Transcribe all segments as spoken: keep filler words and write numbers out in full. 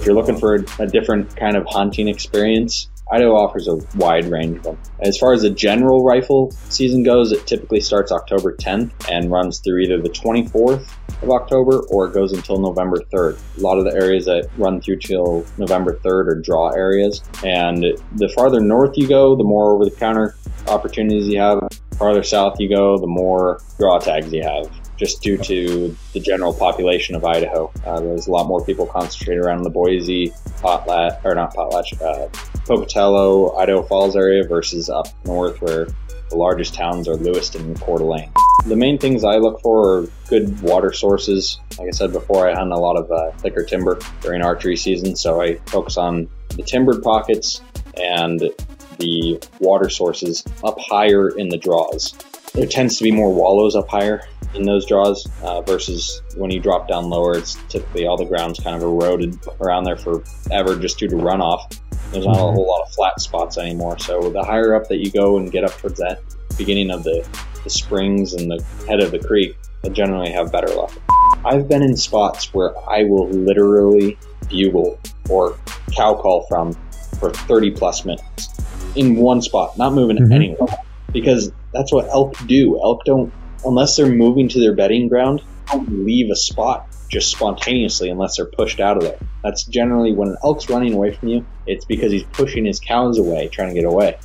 if you're looking for a, a different kind of hunting experience, Idaho offers a wide range of them. As far as the general rifle season goes, it typically starts October tenth and runs through either the twenty-fourth of October or it goes until November third. A lot of the areas that run through till November third are draw areas. And the farther north you go, the more over-the-counter opportunities you have. The farther south you go, the more draw tags you have, just due to the general population of Idaho. Uh, there's a lot more people concentrated around the Boise, Potlatch, or not Potlatch, uh, Pocatello, Idaho Falls area versus up north where the largest towns are Lewiston and Coeur d'Alene. The main things I look for are good water sources. Like I said before, I hunt a lot of uh, thicker timber during archery season, so I focus on the timbered pockets and the water sources up higher in the draws. There tends to be more wallows up higher in those draws uh, versus when you drop down lower, it's typically all the ground's kind of eroded around there forever just due to runoff. There's not a whole lot of flat spots anymore. So the higher up that you go and get up towards that beginning of the, the springs and the head of the creek, they'll generally have better luck. I've been in spots where I will literally bugle or cow call from for thirty plus minutes in one spot, not moving mm-hmm. anywhere, because that's what elk do. Elk don't, unless they're moving to their bedding ground, don't leave a spot just spontaneously unless they're pushed out of there. That's generally when an elk's running away from you, it's because he's pushing his cows away, trying to get away.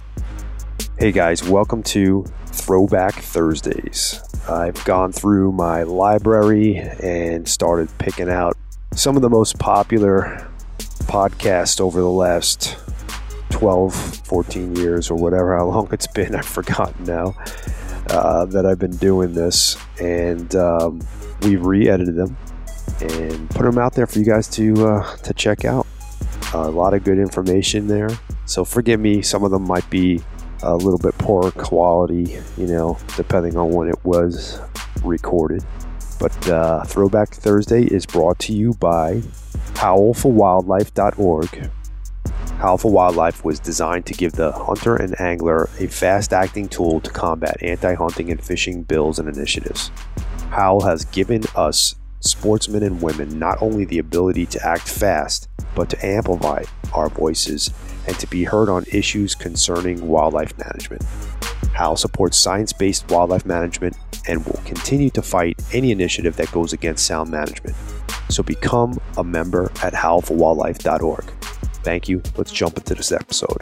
Hey guys, welcome to Throwback Thursdays. I've gone through my library and started picking out some of the most popular podcasts over the last twelve, fourteen years or whatever, how long it's been, I've forgotten now, uh, that I've been doing this. And um, we re-edited them and put them out there for you guys to uh, to check out. Uh, a lot of good information there. So forgive me, some of them might be a little bit poorer quality, you know, depending on when it was recorded. But uh, Throwback Thursday is brought to you by howl for wildlife dot org. Howl for Wildlife was designed to give the hunter and angler a fast-acting tool to combat anti-hunting and fishing bills and initiatives. Howl has given us sportsmen and women not only the ability to act fast, but to amplify our voices and to be heard on issues concerning wildlife management. Howl supports science-based wildlife management and will continue to fight any initiative that goes against sound management. So become a member at howl for wildlife dot org. Thank you. Let's jump into this episode.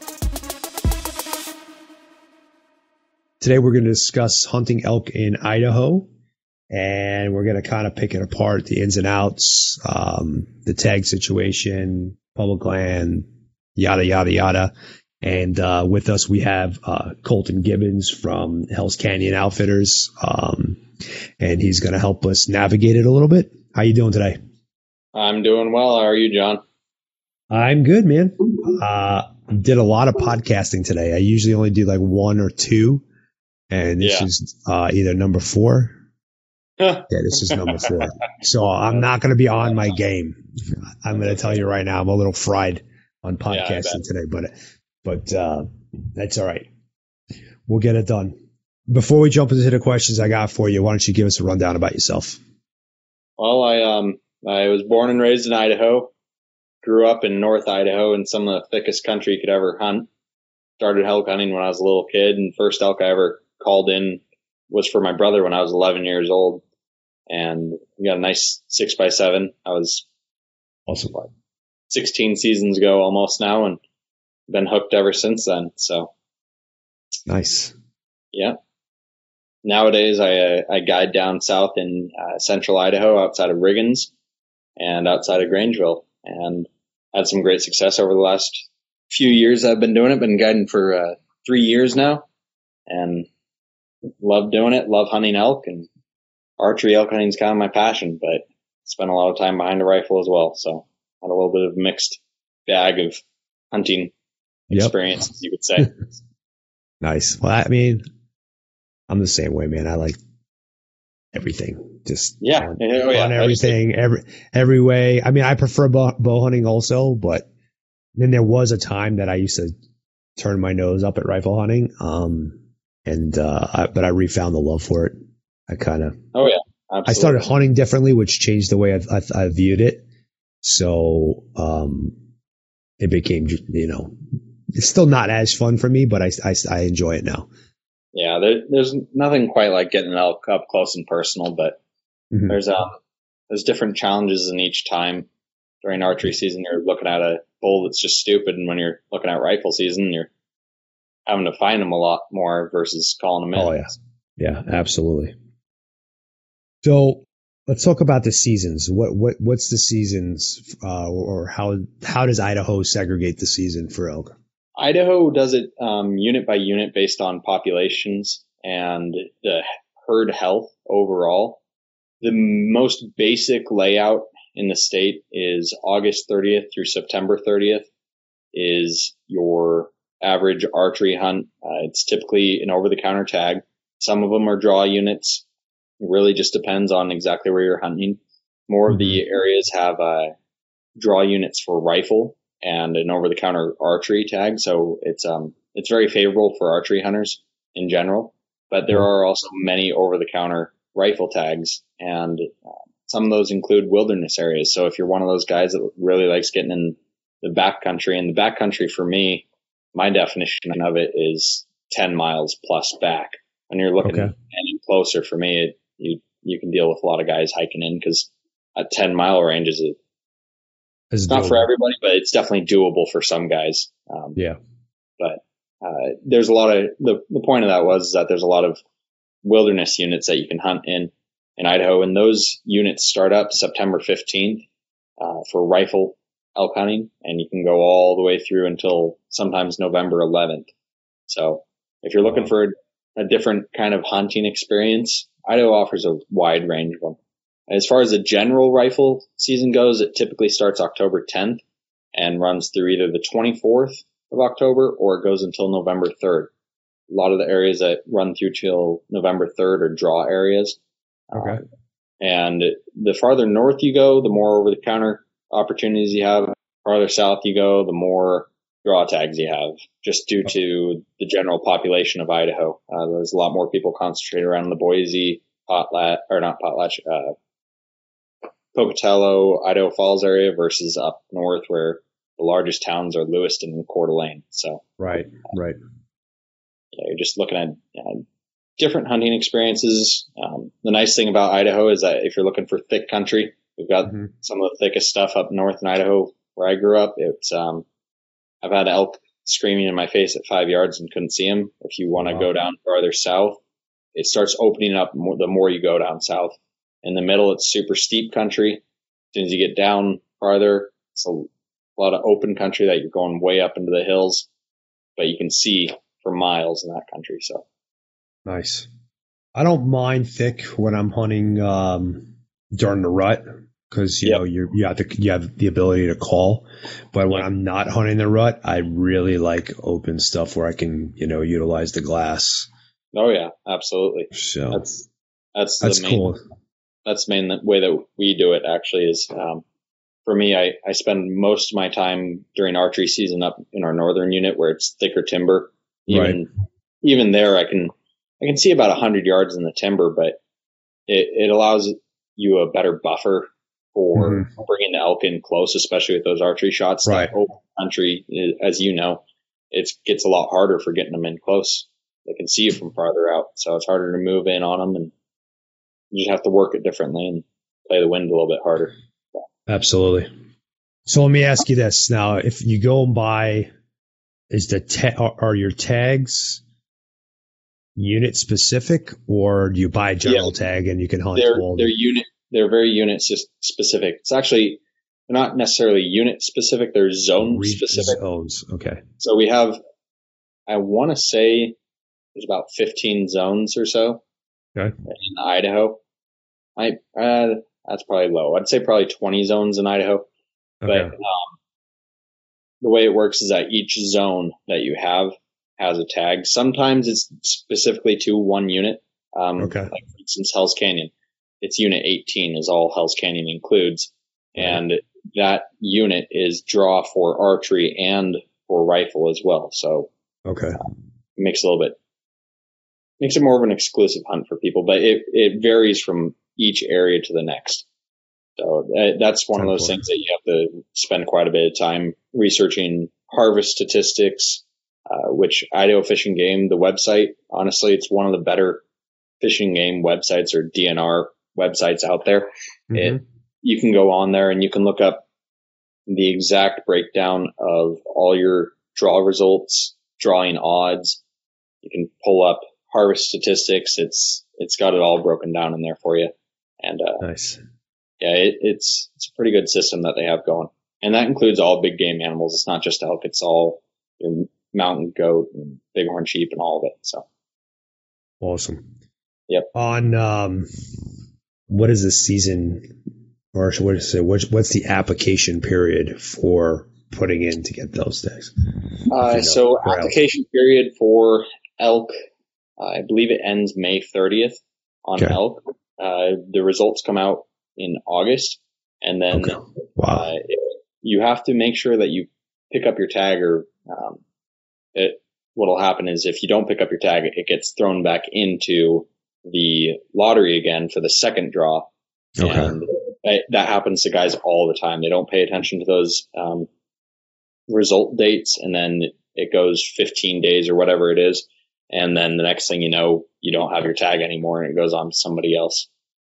Today we're going to discuss hunting elk in Idaho, and we're going to kind of pick it apart, the ins and outs, um, the tag situation, public land, yada, yada, yada. And uh, with us, we have uh, Colton Gibbons from Hell's Canyon Outfitters, um, and he's going to help us navigate it a little bit. How you doing today? I'm doing well. How are you, John? I'm good, man. Uh, did a lot of podcasting today. I usually only do like one or two, and this yeah. is uh, either number four. yeah, this is number four. So I'm not going to be on my game. I'm going to tell you right now, I'm a little fried on podcasting yeah, today, but but uh, that's all right. We'll get it done. Before we jump into the questions I got for you, why don't you give us a rundown about yourself? Well, I um I was born and raised in Idaho. Grew up in North Idaho in some of the thickest country you could ever hunt. Started elk hunting when I was a little kid, and first elk I ever called in was for my brother when I was eleven years old. And we got a nice six by seven. I was awesome. What, sixteen seasons ago almost now, and been hooked ever since then. So nice. Yeah. Nowadays I uh, I guide down south in uh, central Idaho outside of Riggins and outside of Grangeville. And had some great success over the last few years I've been doing it. Been guiding for uh, three years now, and love doing it. Love hunting elk, and archery elk hunting is kind of my passion, but spent a lot of time behind a rifle as well. So had a little bit of a mixed bag of hunting yep. experience, you would say. Nice. Well, I mean, I'm the same way, man. I like everything. Just yeah, on, oh, yeah. on everything, every every way. I mean, I prefer bow, bow hunting also, but then there was a time that I used to turn my nose up at rifle hunting, um, and uh, I, but I refound the love for it. I kind of oh yeah, absolutely. I started hunting differently, which changed the way I, I, I viewed it. So um, it became, you know, it's still not as fun for me, but I, I, I enjoy it now. Yeah, there, there's nothing quite like getting an elk up close and personal, but mm-hmm. there's um there's different challenges in each time. During archery season, you're looking at a bull that's just stupid, and when you're looking at rifle season, you're having to find them a lot more versus calling them in. Oh yeah, yeah, absolutely. So let's talk about the seasons. What what what's the seasons, uh, or how how does Idaho segregate the season for elk? Idaho does it um, unit by unit based on populations and the herd health overall. The most basic layout in the state is August thirtieth through September thirtieth is your average archery hunt. Uh, it's typically an over-the-counter tag. Some of them are draw units. It really just depends on exactly where you're hunting. More mm-hmm. of the areas have uh, draw units for rifle and an over-the-counter archery tag. So it's um it's very favorable for archery hunters in general. But there are also many over-the-counter rifle tags, and uh, some of those include wilderness areas. So if you're one of those guys that really likes getting in the backcountry, and the backcountry for me, my definition of it is ten miles plus back. When you're looking okay. any closer, for me, it, you you can deal with a lot of guys hiking in, because a ten mile range is a, it's not for everybody, but it's definitely doable for some guys. Um, yeah. But uh, there's a lot of the the point of that was that there's a lot of wilderness units that you can hunt in in Idaho, and those units start up September fifteenth uh, for rifle elk hunting, and you can go all the way through until sometimes November eleventh. So if you're looking for a, a different kind of hunting experience, Idaho offers a wide range of them. As far as the general rifle season goes, it typically starts October tenth and runs through either the twenty-fourth of October or it goes until November third. A lot of the areas that run through till November third are draw areas. Okay. Um, and the farther north you go, the more over-the-counter opportunities you have. Farther south you go, the more draw tags you have, just due to the general population of Idaho. Uh, there's a lot more people concentrated around the Boise, Potlatch, or not Potlatch, uh, Pocatello, Idaho Falls area versus up north where the largest towns are Lewiston and Coeur d'Alene. So right, right. Yeah, you're just looking at uh, different hunting experiences. Um, the nice thing about Idaho is that if you're looking for thick country, we've got mm-hmm. some of the thickest stuff up north in Idaho where I grew up. It's um, I've had elk screaming in my face at five yards and couldn't see them. If you want to wow. go down farther south, it starts opening up more, the more you go down south. In the middle, it's super steep country. As soon as you get down farther, it's a lot of open country that you're going way up into the hills, but you can see for miles in that country. So nice. I don't mind thick when I'm hunting um, during the rut, because you yep. know you you have the you have the ability to call. But when yep. I'm not hunting the rut, I really like open stuff where I can you know utilize the glass. Oh yeah, absolutely. So that's that's that's the main, cool. That's the main way that we do it. Actually, is um, for me, I I spend most of my time during archery season up in our northern unit where it's thicker timber. Even right. even there, I can I can see about a hundred yards in the timber, but it it allows you a better buffer for mm-hmm. bringing the elk in close, especially with those archery shots. Right. That open country, as you know, it gets a lot harder for getting them in close. They can see you from farther out, so it's harder to move in on them, and you just have to work it differently and play the wind a little bit harder. Absolutely. So let me ask you this now: if you go and buy, is the ta- are, are your tags unit specific, or do you buy a general yeah. tag and you can hunt they're, all? They're unit. They're very unit specific. It's actually they're not necessarily unit specific. They're zone specific. Zones. Okay. So we have, I want to say, there's about fifteen zones or so. Okay. In Idaho. I uh, that's probably low. I'd say probably twenty zones in Idaho. Okay. But um, the way it works is that each zone that you have has a tag. Sometimes it's specifically to one unit. Um, okay. Like for instance, Hell's Canyon. It's unit eighteen is all Hell's Canyon includes. Right. And that unit is draw for archery and for rifle as well. So okay. Um, it makes it a little bit Makes it more of an exclusive hunt for people, but it, it varies from each area to the next. So uh, that's one of those things that you have to spend quite a bit of time researching harvest statistics, uh, which Idaho Fish and Game, the website, honestly, it's one of the better fishing game websites or D N R websites out there. Mm-hmm. It, you can go on there and you can look up the exact breakdown of all your draw results, drawing odds. You can pull up harvest statistics. It's, it's got it all broken down in there for you. And, uh, nice. Yeah, it, it's, it's a pretty good system that they have going. And that includes all big game animals. It's not just elk. It's all your mountain goat and bighorn sheep and all of it. So. Awesome. Yep. On, um, what is the season or what is it? What's, what's the application period for putting in to get those things? Uh, you know, so application elk. period for elk, uh, I believe it ends May thirtieth on okay. elk. Uh, the results come out in August, and then okay. wow. uh, you have to make sure that you pick up your tag, or um, it, what'll happen is if you don't pick up your tag, it gets thrown back into the lottery again for the second draw. Okay. And it, that happens to guys all the time. They don't pay attention to those um, result dates, and then it goes fifteen days or whatever it is, and then the next thing you know, you don't have your tag anymore, and it goes on to somebody else.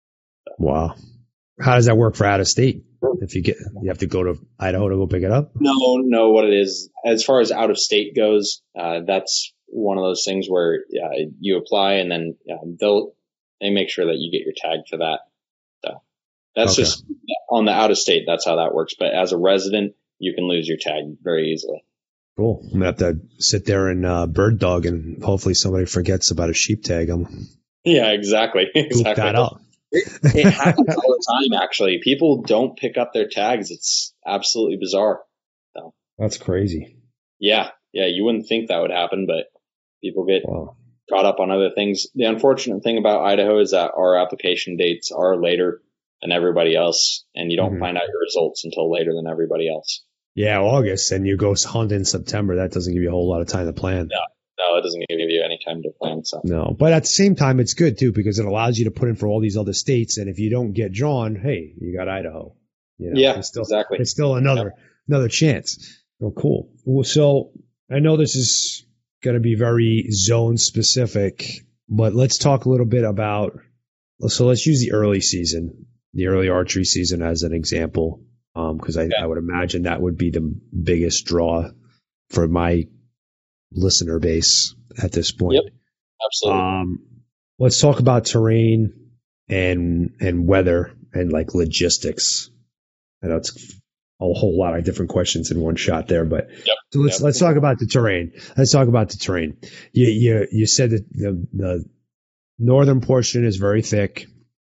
Wow. How does that work for out of state? If you get, you have to go to Idaho to go pick it up? No, no. What it is, as far as out of state goes, uh, that's one of those things where uh, you apply and then uh, they'll they make sure that you get your tag for that. So that's okay. Just on the out of state. That's how that works. But as a resident, you can lose your tag very easily. Cool. I'm gonna have to sit there and uh, bird dog, and hopefully somebody forgets about a sheep tag. I'm yeah, exactly. Exactly. That up. It, it happens all the time, actually. People don't pick up their tags. It's absolutely bizarre. So, that's crazy. Yeah. Yeah. You wouldn't think that would happen, but people get wow. caught up on other things. The unfortunate thing about Idaho is that our application dates are later than everybody else, and you don't mm-hmm. find out your results until later than everybody else. Yeah, August, and you go hunt in September. That doesn't give you a whole lot of time to plan. Yeah. No, it doesn't give you any time to plan. So. No, but at the same time, it's good too because it allows you to put in for all these other states. And if you don't get drawn, hey, you got Idaho. You know, yeah, it's still, exactly. It's still another yeah. another chance. Oh, cool. Well, so I know this is going to be very zone specific, but let's talk a little bit about. So let's use the early season, the early archery season as an example, because um, I, yeah. I would imagine that would be the biggest draw for my listener base at this point. Yep, absolutely. Um, let's talk about terrain and and weather and like logistics. I know it's a whole lot of different questions in one shot there, but yep, so let's yep. let's talk about the terrain. Let's talk about the terrain. You you you said that the the northern portion is very thick.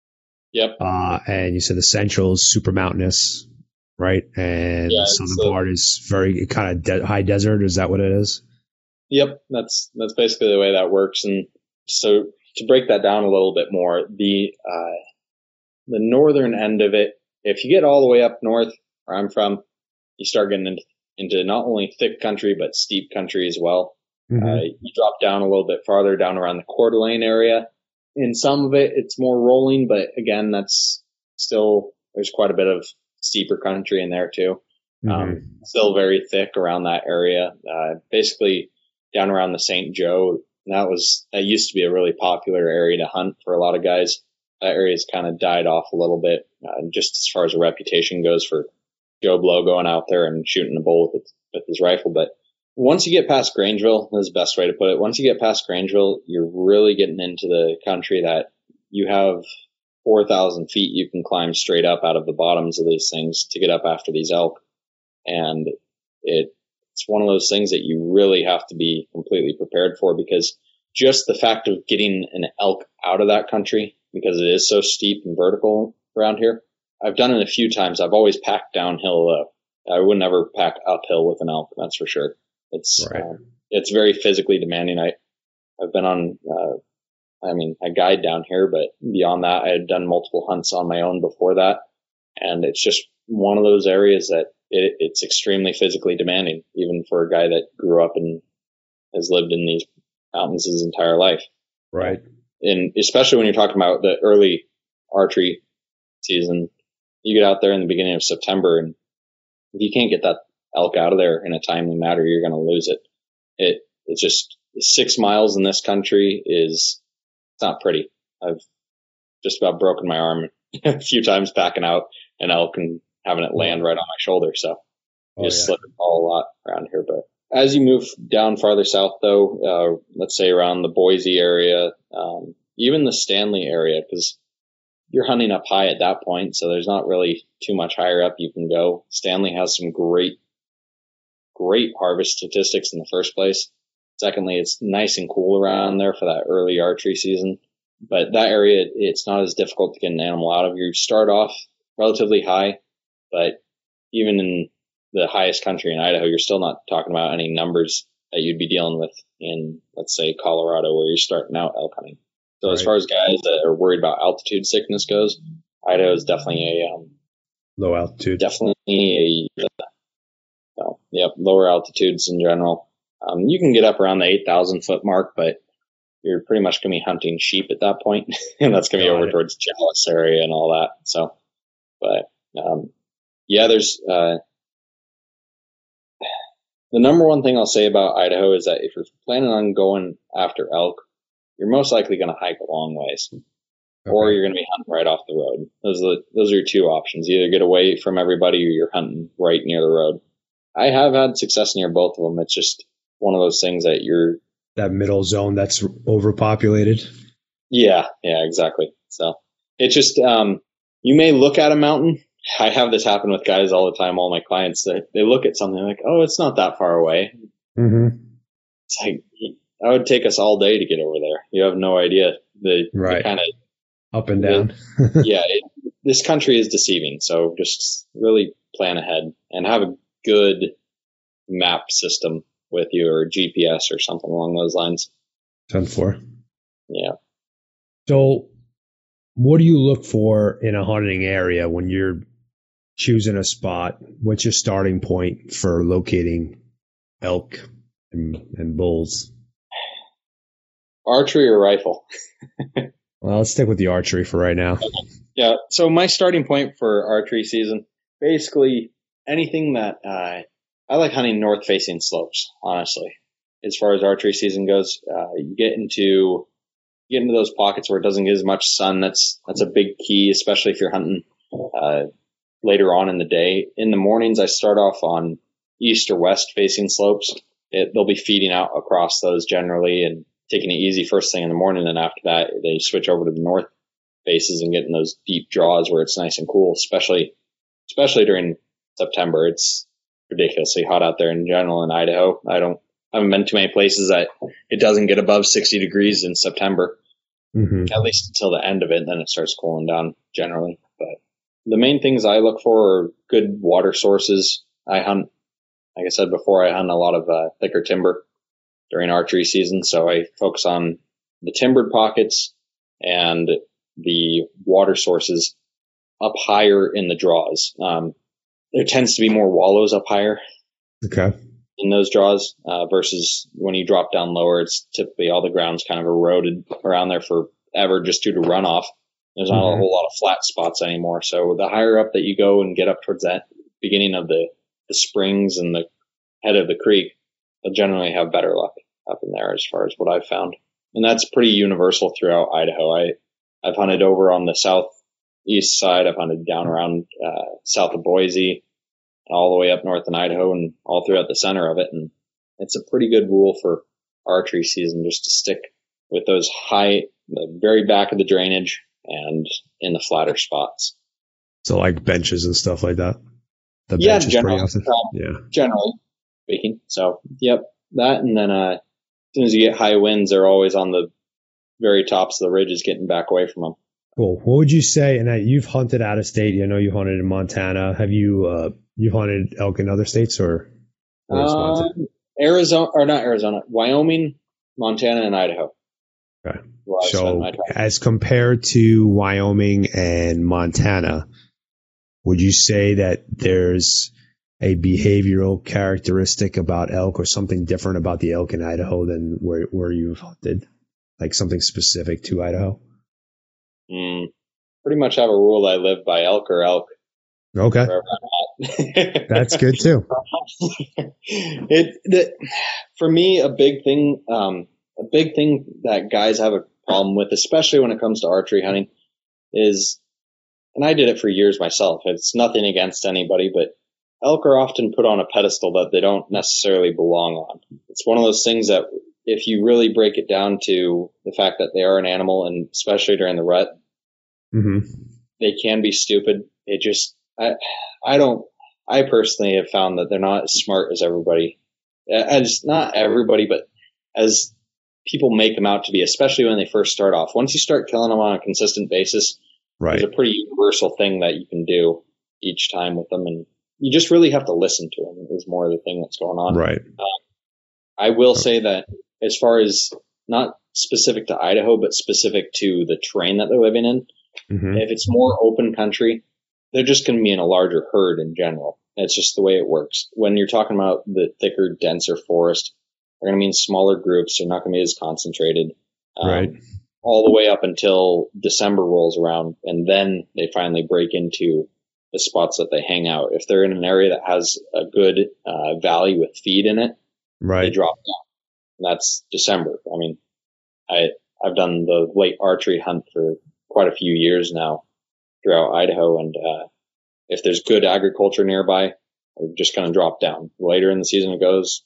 Yep. Uh, and you said the central is super mountainous, right? And yeah, the southern part is very kind of de- high desert. Is that what it is? Yep, that's that's basically the way that works. And so to break that down a little bit more, the uh, the northern end of it, if you get all the way up north, where I'm from, you start getting into, into not only thick country but steep country as well. Mm-hmm. Uh, you drop down a little bit farther down around the Coeur d'Alene area. In some of it, it's more rolling, but again, that's still there's quite a bit of steeper country in there too. Mm-hmm. Um, still very thick around that area. Uh, basically. Down around the Saint Joe, that was that used to be a really popular area to hunt for a lot of guys. That area's kind of died off a little bit, uh, just as far as a reputation goes for Joe Blow going out there and shooting a bull with, with his rifle. But once you get past Grangeville, that's the best way to put it. Once you get past Grangeville, you're really getting into the country that you have four thousand feet you can climb straight up out of the bottoms of these things to get up after these elk, and it. It's one of those things that you really have to be completely prepared for because just the fact of getting an elk out of that country, because it is so steep and vertical around here. I've done it a few times. I've always packed downhill. Uh, I would never pack uphill with an elk. That's for sure. It's, right. uh, it's very physically demanding. I, I've been on, uh, I mean, I guide down here, but beyond that, I had done multiple hunts on my own before that. And it's just one of those areas that it, it's extremely physically demanding, even for a guy that grew up and has lived in these mountains his entire life. Right. And especially when you're talking about the early archery season, you get out there in the beginning of September, and if you can't get that elk out of there in a timely manner, you're going to lose it. It it's just six miles in this country is it's not pretty. I've just about broken my arm a few times packing out an elk and having it land right on my shoulder. So you oh, just yeah. slip and fall a lot around here. But as you move down farther south, though, uh, let's say around the Boise area, um, even the Stanley area, because you're hunting up high at that point, so there's not really too much higher up you can go. Stanley has some great, great harvest statistics in the first place. Secondly, it's nice and cool around there for that early archery season. But that area, it's not as difficult to get an animal out of. You start off relatively high, but even in the highest country in Idaho, you're still not talking about any numbers that you'd be dealing with in, let's say, Colorado, where you're starting out elk hunting. So right. As far as guys that are worried about altitude sickness goes, Idaho is definitely a um, low altitude. Definitely a uh, so, yep, lower altitudes in general. Um, you can get up around the eight thousand foot mark, but you're pretty much going to be hunting sheep at that point, and that's going to be over it. towards Dallas area and all that. So, but um, yeah, there's uh, the number one thing I'll say about Idaho is that if you're planning on going after elk, you're most likely going to hike a long ways, okay. or you're going to be hunting right off the road. Those are the, those are your two options: either get away from everybody, or you're hunting right near the road. I have had success near both of them. It's just one of those things that you're that middle zone that's overpopulated. Yeah, yeah, exactly. So it's just, um, you may look at a mountain. I have this happen with guys all the time. All my clients, they, they look at something like, oh, it's not that far away. Mm-hmm. It's like, that would take us all day to get over there. You have no idea the, right. the kind of up and down. the, yeah. It, this country is deceiving. So just really plan ahead and have a good map system with you, or G P S or something along those lines. ten four. Yeah. So what do you look for in a hunting area when you're choosing a spot? What's your starting point for locating elk and, and bulls? Archery or rifle? Well, let's stick with the archery for right now. Okay. Yeah. So my starting point for archery season, basically anything that, uh, I like hunting north-facing slopes, honestly. As far as archery season goes, uh, you get into you get into those pockets where it doesn't get as much sun. That's that's a big key, especially if you're hunting uh, later on in the day. In the mornings, I start off on east or west-facing slopes. It, they'll be feeding out across those generally and taking it easy first thing in the morning. And after that, they switch over to the north faces and getting those deep draws where it's nice and cool, especially especially during September. It's ridiculously hot out there in general in Idaho. I don't, I haven't been to many places that it doesn't get above sixty degrees in September, mm-hmm. at least until the end of it. Then it starts cooling down generally. But the main things I look for are good water sources. I hunt, like I said before, I hunt a lot of uh, thicker timber during archery season. So I focus on the timbered pockets and the water sources up higher in the draws. Um, There tends to be more wallows up higher okay. in those draws uh, versus when you drop down lower, it's typically all the ground's kind of eroded around there forever just due to runoff. There's not mm-hmm. a whole lot of flat spots anymore. So the higher up that you go and get up towards that beginning of the, the springs and the head of the creek, you'll generally have better luck up in there as far as what I've found. And that's pretty universal throughout Idaho. I, I've hunted over on the south east side. I've hunted down around uh, south of Boise, all the way up north in Idaho, and all throughout the center of it. And it's a pretty good rule for archery season just to stick with those high, the very back of the drainage and in the flatter spots. So like benches and stuff like that. The yeah, benches generally, pretty often. Um, yeah, generally speaking. So yep, that, and then uh, as soon as you get high winds, they're always on the very tops of the ridges, getting back away from them. Cool. What would you say? And that you've hunted out of state. I know you hunted in Montana. Have you uh, you hunted elk in other states or? or uh, Arizona or not Arizona, Wyoming, Montana, and Idaho. Okay. So as compared to Wyoming and Montana, would you say that there's a behavioral characteristic about elk or something different about the elk in Idaho than where where you've hunted? Like something specific to Idaho? Mm, pretty much have a rule I live by: elk or elk. Okay. That's good too. it, the, for me, a big thing, um, a big thing that guys have a problem with, especially when it comes to archery hunting, is, and I did it for years myself. It's nothing against anybody, but elk are often put on a pedestal that they don't necessarily belong on. It's one of those things that if you really break it down to the fact that they are an animal, and especially during the rut, mm-hmm. they can be stupid. It just, I, I don't, I personally have found that they're not as smart as everybody, as not everybody, but as people make them out to be, especially when they first start off. Once you start killing them on a consistent basis, right. there's a pretty universal thing that you can do each time with them. And you just really have to listen to them is more of the thing that's going on. Right. Uh, I will say that as far as not specific to Idaho, but specific to the terrain that they're living in, mm-hmm. if it's more open country, they're just going to be in a larger herd in general. That's just the way it works. When you're talking about the thicker, denser forest, they're going to be in smaller groups. They're not going to be as concentrated. Um, right. All the way up until December rolls around, and then they finally break into the spots that they hang out. If they're in an area that has a good uh, valley with feed in it, right. they drop down. And that's December. I mean, I, I've done the late archery hunt for quite a few years now throughout Idaho, and uh, if there's good agriculture nearby, they're just going to drop down. Later in the season it goes,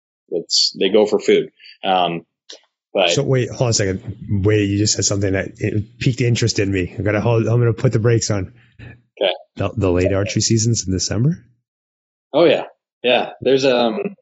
it's they go for food. Um, but so wait, hold on a second. Wait, you just said something that it piqued interest in me. I gotta hold. I'm gonna put the brakes on. Okay. The, the late archery seasons in December. Oh yeah, yeah. There's um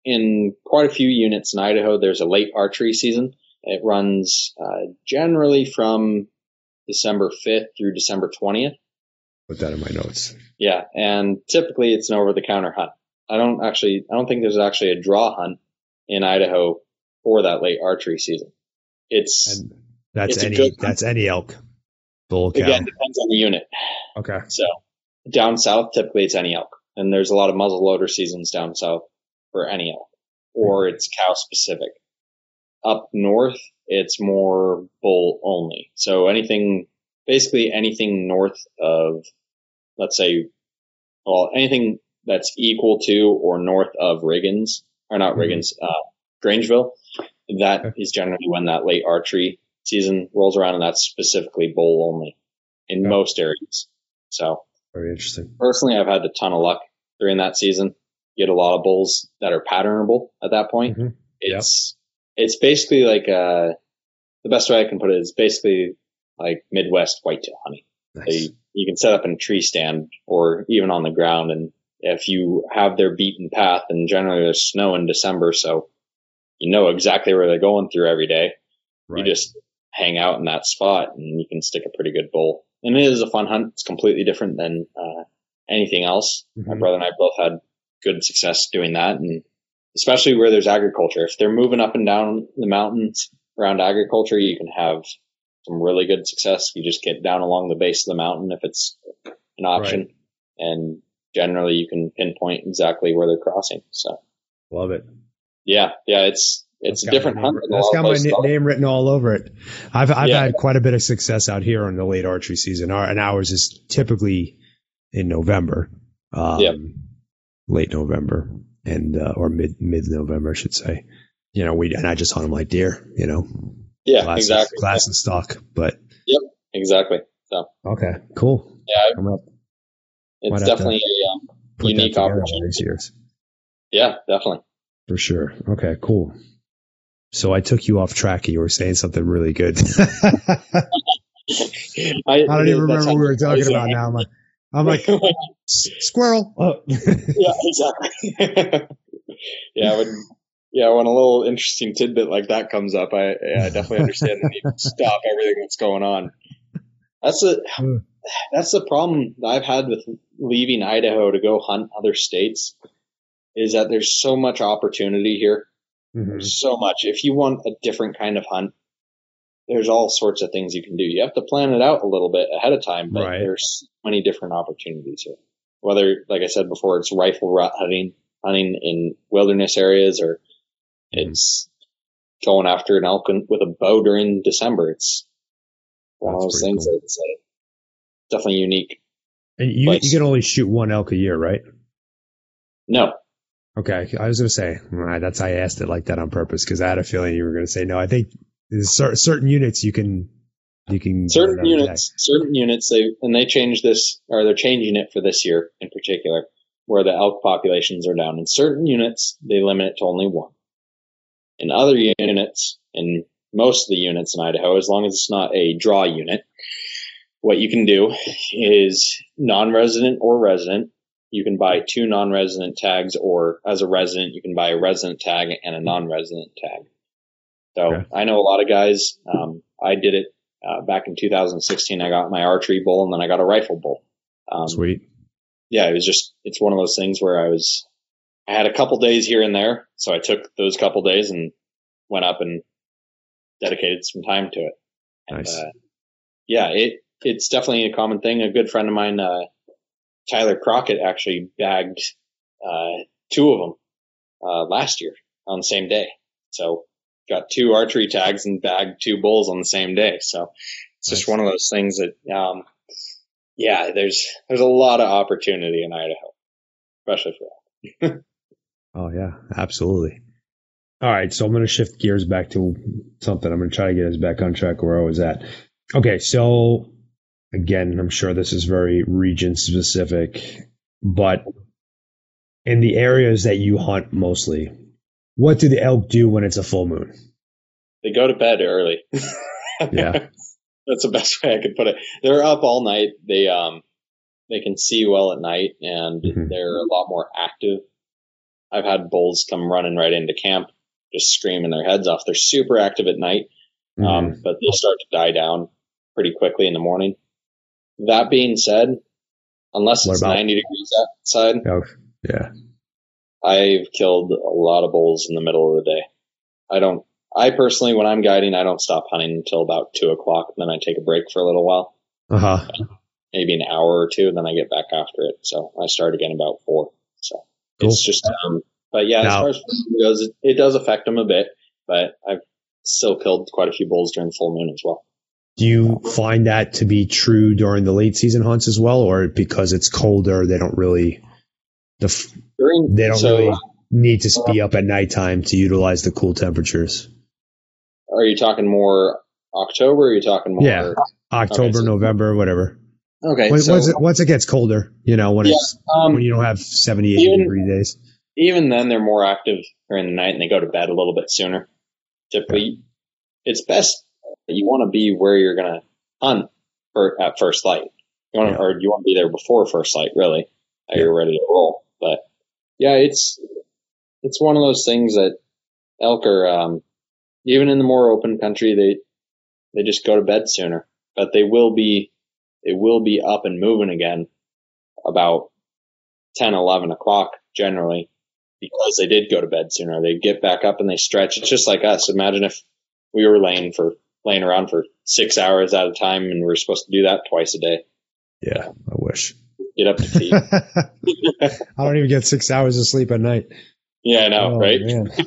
in quite a few units in Idaho. There's a late archery season. It runs uh, generally from December fifth through December twentieth. Put that in my notes. Yeah, and typically it's an over-the-counter hunt. I don't actually, I don't think there's actually a draw hunt in Idaho for that late archery season. It's and that's it's any that's any elk. Bull cow. Again, depends on the unit. Okay. So down south, typically it's any elk, and there's a lot of muzzleloader seasons down south for any elk, or it's cow specific. Up north, it's more bull only. So anything, basically anything north of, let's say, well, anything that's equal to or north of Riggins, or not mm-hmm. Riggins, uh, Grangeville, that okay. is generally when that late archery season rolls around, and that's specifically bull only in okay. most areas. So very interesting. Personally, I've had a ton of luck during that season. Get a lot of bulls that are patternable at that point. Mm-hmm. It's yep. it's basically like uh the best way I can put it is basically like Midwest whitetail hunting. Nice. They, you can set up in a tree stand or even on the ground, and if you have their beaten path, and generally there's snow in December, so you know exactly where they're going through every day. Right. You just hang out in that spot, and you can stick a pretty good bull. And it is a fun hunt. It's completely different than uh, anything else. Mm-hmm. My brother and I both had good success doing that, and especially where there's agriculture. If they're moving up and down the mountains around agriculture, you can have some really good success. You just get down along the base of the mountain if it's an option, right. and generally you can pinpoint exactly where they're crossing. So love it. Yeah, yeah, it's it's a different hunt. That's got my n- name written all over it. I've I've yeah. had quite a bit of success out here on the late archery season. Our, and ours is typically in November, um, yeah. late November, and uh, or mid mid November, I should say. You know, we and I just hunt them like deer. You know. Yeah, glass exactly. And, glass and stock, but yep, exactly. So okay, cool. Yeah, it's definitely a um, unique opportunity. These years. Yeah, definitely. For sure. Okay, cool. So I took you off track. You were saying something really good. I, I don't even remember what we were talking about now. I'm like, I'm like squirrel. Oh. Yeah, exactly. Yeah, when yeah, when a little interesting tidbit like that comes up, I, yeah, I definitely understand the need to stop everything that's going on. That's a that's the problem that I've had with leaving Idaho to go hunt other states, is that there's so much opportunity here. Mm-hmm. There's so much. If you want a different kind of hunt, there's all sorts of things you can do. You have to plan it out a little bit ahead of time, but right. there's many different opportunities here. Whether, like I said before, it's rifle hunting, hunting in wilderness areas, or it's going after an elk with a bow during December. It's one That's of those things cool. that's uh, definitely unique. And you, you can only shoot one elk a year, right? No. Okay. I was going to say, right, that's why I asked it like that on purpose, because I had a feeling you were going to say no. I think there's certain, certain units you can, you can. Certain units, day. certain units, they, and they changed this, or they're changing it for this year in particular, where the elk populations are down. In certain units, they limit it to only one. In other units, and most of the units in Idaho, as long as it's not a draw unit, what you can do is non-resident or resident. You can buy two non-resident tags, or as a resident, you can buy a resident tag and a non-resident tag. So okay. I know a lot of guys. Um, I did it uh, back in two thousand sixteen. I got my archery bull, and then I got a rifle bull. Um, Sweet. Yeah, it was just, it's one of those things where I was, I had a couple days here and there. So I took those couple days and went up and dedicated some time to it. And, nice. Uh, yeah, it, it's definitely a common thing. A good friend of mine, uh, Tyler Crockett, actually bagged uh, two of them uh, last year on the same day. So got two archery tags and bagged two bulls on the same day. So it's just nice. One of those things that, um, yeah, there's there's a lot of opportunity in Idaho, especially for that. Oh yeah, absolutely. All right, so I'm going to shift gears back to something. I'm going to try to get us back on track where I was at. Okay, so again, I'm sure this is very region specific, but in the areas that you hunt mostly, what do the elk do when it's a full moon? They go to bed early. Yeah. That's the best way I could put it. They're up all night. They um they can see well at night, and mm-hmm. they're a lot more active. I've had bulls come running right into camp, just screaming their heads off. They're super active at night, mm-hmm. um, but they start to die down pretty quickly in the morning. That being said, unless it's ninety degrees outside, oh, yeah, I've killed a lot of bulls in the middle of the day. I don't, I personally, when I'm guiding, I don't stop hunting until about two o'clock. Then I take a break for a little while, uh-huh. maybe an hour or two, and then I get back after it. So I start again about four. So cool. It's just, um, but yeah, now, as far as it goes, it, it does affect them a bit, but I've still killed quite a few bulls during the full moon as well. Do you find that to be true during the late season hunts as well, or because it's colder, they don't really, the, during, they don't so, really need to be up at nighttime to utilize the cool temperatures? Are you talking more October? Or are you talking more? Yeah, October, okay, so, November, whatever. Okay. When, so, once, it, once it gets colder, you know, when yeah, it's um, when you don't have seventy, eighty even, degree days. Even then, they're more active during the night, and they go to bed a little bit sooner. Typically, yeah. It's best. You want to be where you're going to hunt for, at first light. You want to, yeah. or you want to be there before first light, really. Yeah. You're ready to roll. But yeah, it's it's one of those things that elk are, um, even in the more open country, they they just go to bed sooner. But they will be they will be up and moving again about ten, eleven o'clock generally, because they did go to bed sooner. They get back up and they stretch. It's just like us. Imagine if we were laying for laying around for six hours at a time, and we're supposed to do that twice a day. Yeah, I wish. Get up to feed. I don't even get six hours of sleep at night. Yeah, I know, oh, right?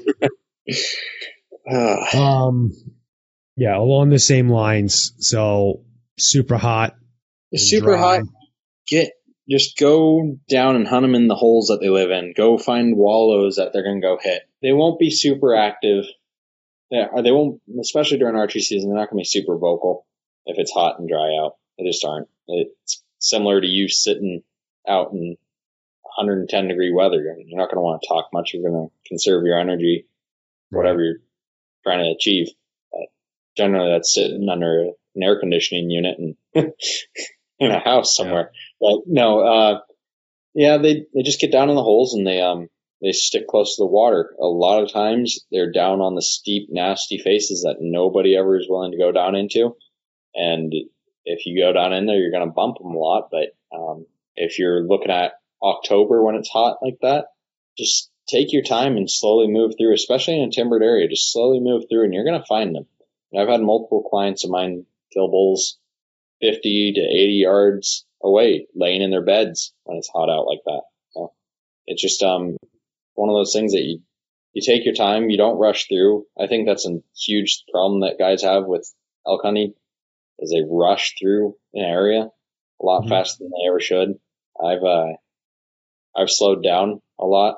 um, yeah, along the same lines. So super hot. Super dry. hot. Get just go down and hunt them in the holes that they live in. Go find wallows that they're going to go hit. They won't be super active. Yeah, they won't, especially during archery season, they're not going to be super vocal if it's hot and dry out. They just aren't. It's similar to you sitting out in one hundred ten degree weather. I mean, you're not going to want to talk much. You're going to conserve your energy, whatever you're trying to achieve. But generally, that's sitting under an air conditioning unit and in a house somewhere. Yeah. But no, uh, yeah, they, they just get down in the holes and they, um, they stick close to the water. A lot of times they're down on the steep, nasty faces that nobody ever is willing to go down into. And if you go down in there, you're going to bump them a lot. But um, if you're looking at October when it's hot like that, just take your time and slowly move through, especially in a timbered area. Just slowly move through and you're going to find them. And I've had multiple clients of mine kill bulls fifty to eighty yards away, laying in their beds when it's hot out like that. So it's just, um, one of those things that you, you take your time, you don't rush through. I think that's a huge problem that guys have with elk hunting is they rush through an area a lot mm-hmm. faster than they ever should. I've uh, I've slowed down a lot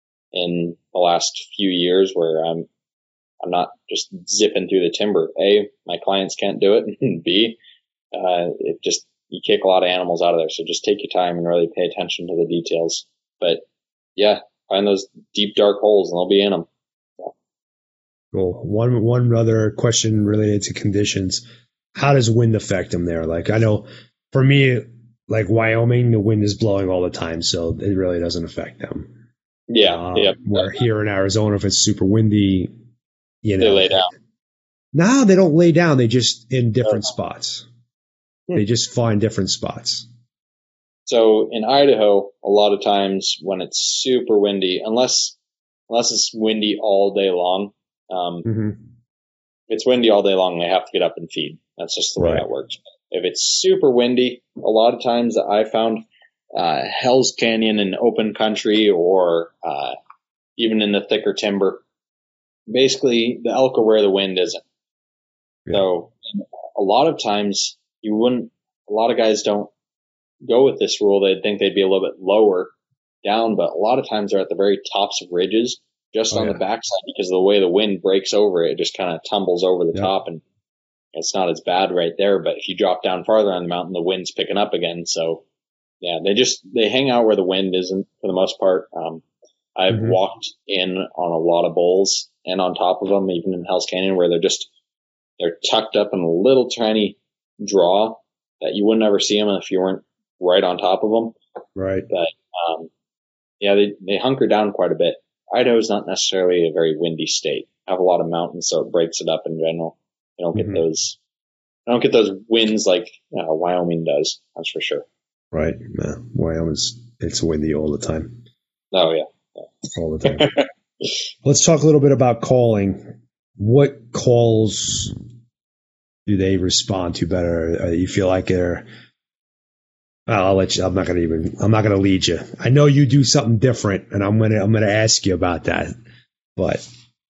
in the last few years where I'm I'm not just zipping through the timber. A, my clients can't do it, and B, uh, it just you kick a lot of animals out of there. So just take your time and really pay attention to the details. But yeah, find those deep dark holes and they'll be in them. So. Cool. One one other question related to conditions. How does wind affect them there? Like I know for me, like Wyoming, the wind is blowing all the time, so it really doesn't affect them. Yeah. Um, yeah. Where here in Arizona, if it's super windy, you know, they lay down. No, they don't lay down. They just in different oh. spots. Hmm. They just find different spots. So in Idaho, a lot of times when it's super windy, unless unless it's windy all day long, um, mm-hmm. if it's windy all day long, they have to get up and feed. That's just the way right. that works. If it's super windy, a lot of times I found uh, Hell's Canyon in open country or uh, even in the thicker timber, basically the elk are where the wind isn't. Yeah. So a lot of times you wouldn't, a lot of guys don't go with this rule. They'd think they'd be a little bit lower down, but a lot of times they're at the very tops of ridges, just oh, on yeah. the backside, because of the way the wind breaks over it, it just kind of tumbles over the yeah. top, and it's not as bad right there. But if you drop down farther on the mountain, the wind's picking up again. So yeah, they just, they hang out where the wind isn't for the most part. Um, I've mm-hmm. walked in on a lot of bowls and on top of them, even in Hell's Canyon, where they're just, they're tucked up in a little tiny draw that you wouldn't ever see them if you weren't right on top of them. Right. But, um, yeah, they, they hunker down quite a bit. Idaho is not necessarily a very windy state. I have a lot of mountains, so it breaks it up in general. You don't get mm-hmm. those, I don't get those winds like uh, Wyoming does. That's for sure. Right. Yeah. Wyoming's, it's windy all the time. Oh yeah. yeah. All the time. Let's talk a little bit about calling. What calls do they respond to better? Uh, you feel like they're, well, I'll let you, I'm not going to even, I'm not going to lead you. I know you do something different, and I'm going to, I'm going to ask you about that. But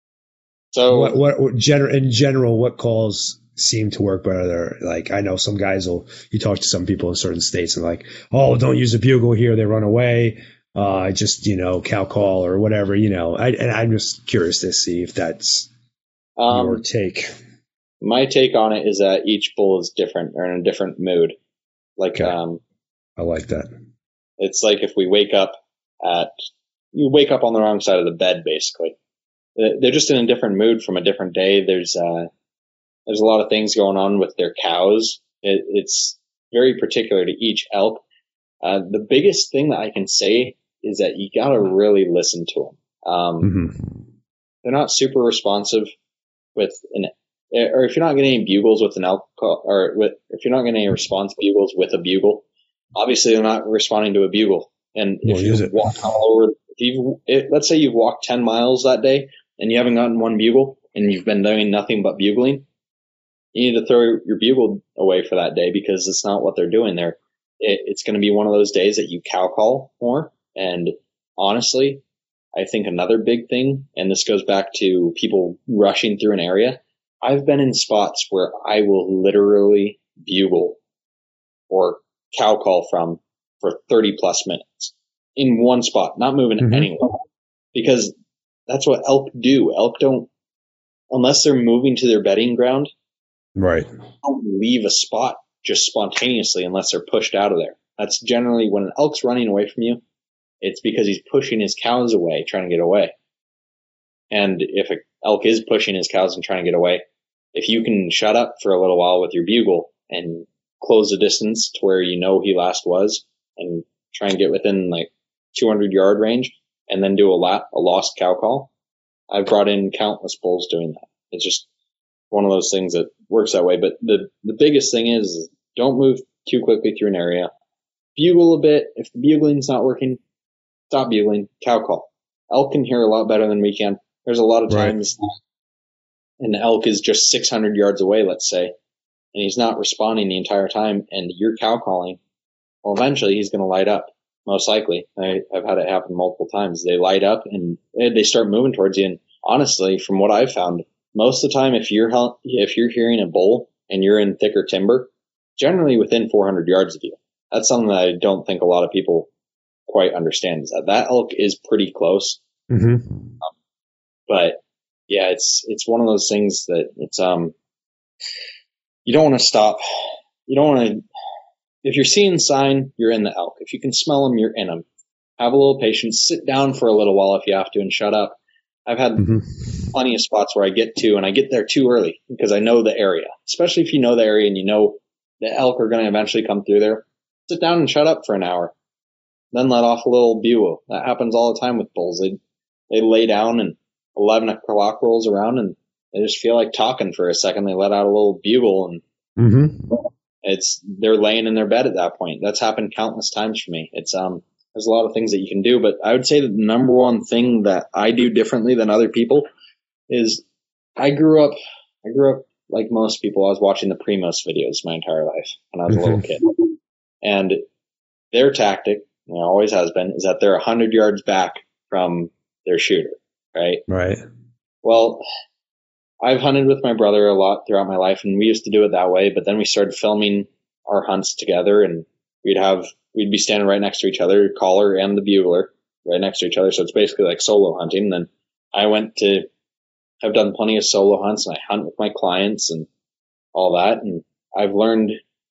so what, what, what gener- in general, what calls seem to work better? Like, I know some guys will, you talk to some people in certain states and like, oh, don't use a bugle here. They run away. Uh, just, you know, cow call or whatever, you know, I, and I'm just curious to see if that's um, your take. My take on it is that each bull is different or in a different mood. Like, okay. um, I like that. It's like if we wake up at, you wake up on the wrong side of the bed, basically. They're just in a different mood from a different day. There's, uh, there's a lot of things going on with their cows. It, it's very particular to each elk. Uh, the biggest thing that I can say is that you gotta really listen to them. Um, mm-hmm. They're not super responsive with an, or if you're not getting any bugles with an elk call, or with, if you're not getting any response bugles with a bugle, obviously they're not responding to a bugle. And if we'll you walk all over, if you, if, let's say you've walked ten miles that day and you haven't gotten one bugle and you've been doing nothing but bugling, you need to throw your bugle away for that day because it's not what they're doing there. It, it's going to be one of those days that you cow call more. And honestly, I think another big thing, and this goes back to people rushing through an area. I've been in spots where I will literally bugle or cow call from for thirty plus minutes in one spot, not moving mm-hmm. anywhere, because that's what elk do. Elk don't, unless they're moving to their bedding ground, right? Don't leave a spot just spontaneously unless they're pushed out of there. That's generally when an elk's running away from you. It's because he's pushing his cows away, trying to get away. And if an elk is pushing his cows and trying to get away, if you can shut up for a little while with your bugle and close the distance to where you know he last was and try and get within like two hundred yard range and then do a, la- a lost cow call, I've brought in countless bulls doing that. It's just one of those things that works that way. But the, the biggest thing is, is don't move too quickly through an area. Bugle a bit. If the bugling's not working, stop bugling, cow call. Elk can hear a lot better than we can. There's a lot of times right. an elk is just six hundred yards away, let's say, and he's not responding the entire time, and you're cow calling. Well, eventually he's going to light up, most likely. I, I've had it happen multiple times. They light up and they start moving towards you. And honestly, from what I've found, most of the time, if you're if you're hearing a bull and you're in thicker timber, generally within four hundred yards of you. that's something that I don't think a lot of people quite understand, is that that elk is pretty close. Mm-hmm. Um, but yeah, it's, it's one of those things that it's, um, you don't want to stop. You don't want to, if you're seeing sign, you're in the elk. If you can smell them, you're in them. Have a little patience, sit down for a little while if you have to, and shut up. I've had mm-hmm. plenty of spots where I get to, and I get there too early because I know the area, especially if you know the area and you know the elk are going to eventually come through there. Sit down and shut up for an hour. Then let off a little bugle. That happens all the time with bulls. They, they lay down and eleven o'clock rolls around and they just feel like talking for a second. They let out a little bugle and mm-hmm. it's, they're laying in their bed at that point. That's happened countless times for me. It's, um, there's a lot of things that you can do, but I would say that the number one thing that I do differently than other people is I grew up, I grew up like most people. I was watching the Primos videos my entire life when I was a little kid. And their tactic, you know, always has been, is that they're a hundred yards back from their shooter, right? Right. Well, I've hunted with my brother a lot throughout my life, and we used to do it that way, but then we started filming our hunts together, and we'd have, we'd be standing right next to each other, caller and the bugler, right next to each other. So it's basically like solo hunting. And then I went to, I've done plenty of solo hunts, and I hunt with my clients and all that. And I've learned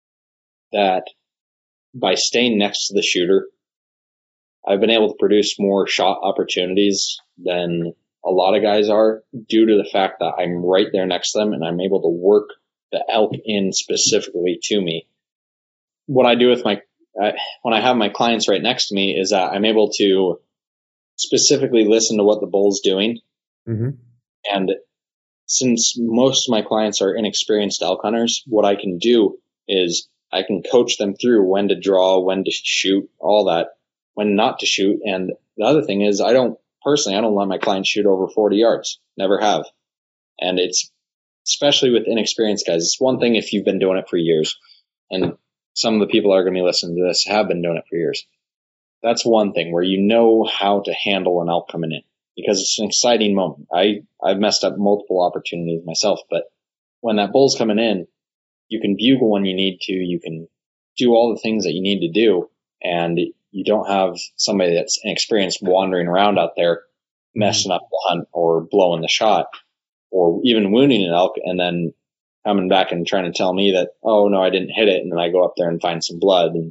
that by staying next to the shooter, I've been able to produce more shot opportunities than a lot of guys are, due to the fact that I'm right there next to them and I'm able to work the elk in specifically to me. What I do with my, uh, when I have my clients right next to me is that I'm able to specifically listen to what the bull's doing. Mm-hmm. And since most of my clients are inexperienced elk hunters, what I can do is I can coach them through when to draw, when to shoot, all that, when not to shoot. And the other thing is, I don't, personally, I don't let my clients shoot over forty yards. Never have. And it's, especially with inexperienced guys, it's one thing if you've been doing it for years, and some of the people that are going to be listening to this have been doing it for years. That's one thing where you know how to handle an elk coming in, because it's an exciting moment. I, I've messed up multiple opportunities myself, but when that bull's coming in, you can bugle when you need to, you can do all the things that you need to do, and you don't have somebody that's inexperienced wandering around out there messing up the hunt or blowing the shot or even wounding an elk and then coming back and trying to tell me that, oh no, I didn't hit it. And then I go up there and find some blood, and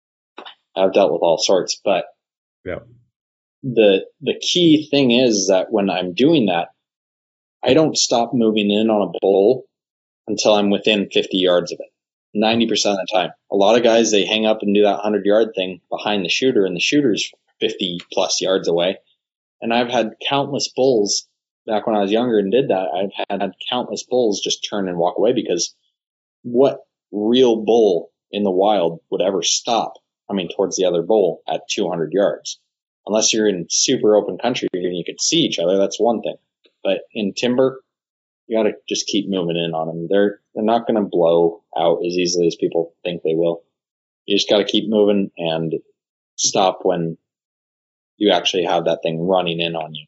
I've dealt with all sorts. But yeah, the, the key thing is that when I'm doing that, I don't stop moving in on a bull until I'm within fifty yards of it. ninety percent of the time. A lot of guys, they hang up and do that hundred yard thing behind the shooter, and the shooter's fifty plus yards away. And I've had countless bulls back when I was younger and did that. I've had, had countless bulls just turn and walk away, because what real bull in the wild would ever stop coming towards the other bull at two hundred yards? Unless you're in super open country and you could see each other, that's one thing. But in timber, you got to just keep moving in on them. They're, they're not going to blow out as easily as people think they will. You just got to keep moving and stop when you actually have that thing running in on you.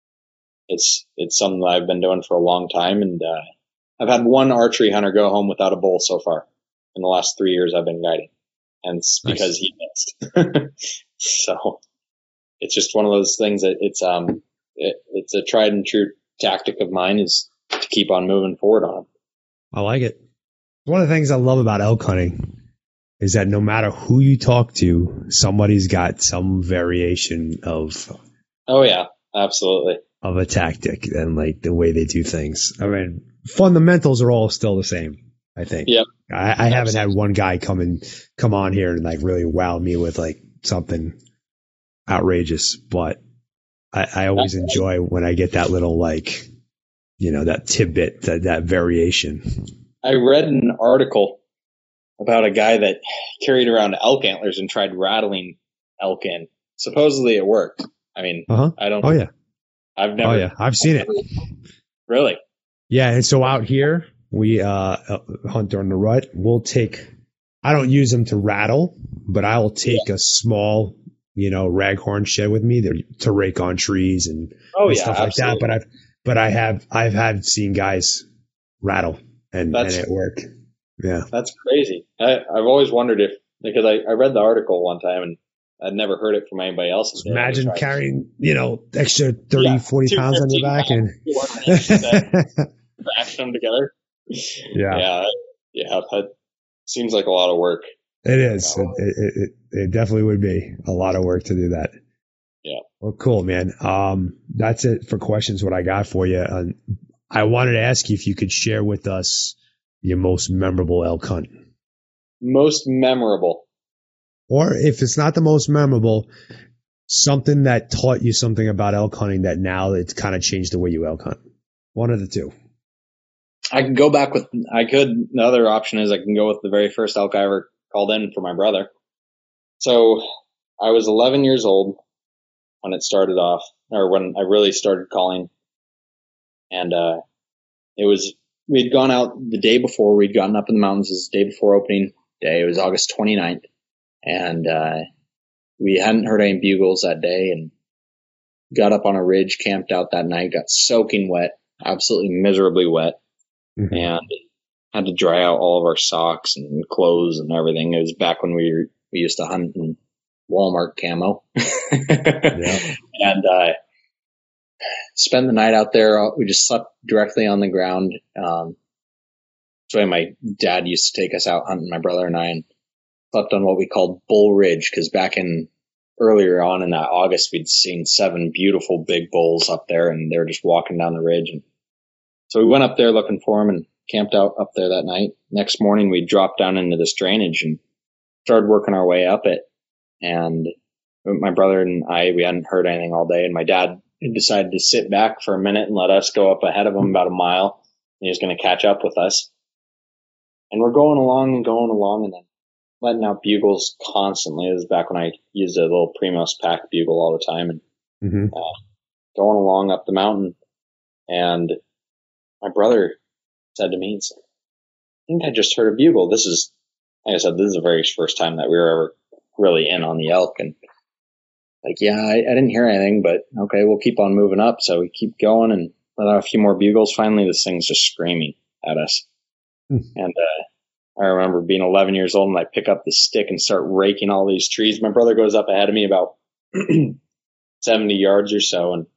It's, it's something that I've been doing for a long time. And, uh, I've had one archery hunter go home without a bull so far in the last three years I've been guiding. And it's because nice. He missed. So it's just one of those things that it's, um, it, it's a tried and true tactic of mine, is to keep on moving forward on them. I like it. One of the things I love about elk hunting is that no matter who you talk to, somebody's got some variation of. Oh yeah, absolutely. Of a tactic and like the way they do things. I mean, fundamentals are all still the same, I think. Yep. I, I haven't had one guy come and come on here and like really wow me with like something outrageous, but I, I always enjoy when I get that little like, you know, that tidbit, that, that variation. I read an article about a guy that carried around elk antlers and tried rattling elk in. Supposedly it worked. I mean, uh-huh. I don't. Oh yeah. I've never. Oh yeah, I've seen it. Really? Yeah, and so out here we uh, hunt during the rut. We'll take. I don't use them to rattle, but I will take yeah. a small, you know, raghorn shed with me to, to rake on trees and, oh, and yeah, stuff absolutely. like that. But I've but I have I've had seen guys rattle and, and it work. Yeah, that's crazy. I, I've always wondered if because I, I read the article one time and I'd never heard it from anybody else. Imagine carrying, you know, extra thirty, yeah, forty pounds on your back and bash them together. Yeah. Yeah. Yeah. That seems like a lot of work. It is. You know? it, it, it, it definitely would be a lot of work to do that. Yeah. Well, cool, man. Um, that's it for questions. What I got for you. Uh, I wanted to ask you if you could share with us your most memorable elk hunt. Most memorable. Or if it's not the most memorable, something that taught you something about elk hunting that now it's kind of changed the way you elk hunt. One of the two. I can go back with, I could, the other option is I can go with the very first elk I ever called in for my brother. So I was eleven years old when it started off, or when I really started calling. And uh, it was, we'd gone out the day before, we'd gotten up in the mountains. It was the day before opening day. It was August twenty-ninth. And uh, we hadn't heard any bugles that day and got up on a ridge, camped out that night, got soaking wet, absolutely miserably wet, mm-hmm. and had to dry out all of our socks and clothes and everything. It was back when we were, we used to hunt in Walmart camo. Yeah. And uh, spent the night out there. We just slept directly on the ground. Um, so my dad used to take us out hunting, my brother and I, and slept on what we called Bull Ridge, because back in earlier on in that August, we'd seen seven beautiful big bulls up there, and they were just walking down the ridge. And so we went up there looking for them and camped out up there that night. Next morning, we dropped down into this drainage and started working our way up it. And my brother and I, we hadn't heard anything all day, and my dad decided to sit back for a minute and let us go up ahead of him about a mile. And he was going to catch up with us. And we're going along and going along, and then letting out bugles constantly. It was back when I used a little Primos pack bugle all the time, and mm-hmm. uh, going along up the mountain. And my brother said to me, he said, I think I just heard a bugle. This is, like I said, this is the very first time that we were ever really in on the elk. And like, yeah, I, I didn't hear anything, but okay, we'll keep on moving up. So we keep going and let out a few more bugles. Finally, this thing's just screaming at us. Hmm. And, uh, I remember being eleven years old and I pick up the stick and start raking all these trees. My brother goes up ahead of me about seventy yards or so, and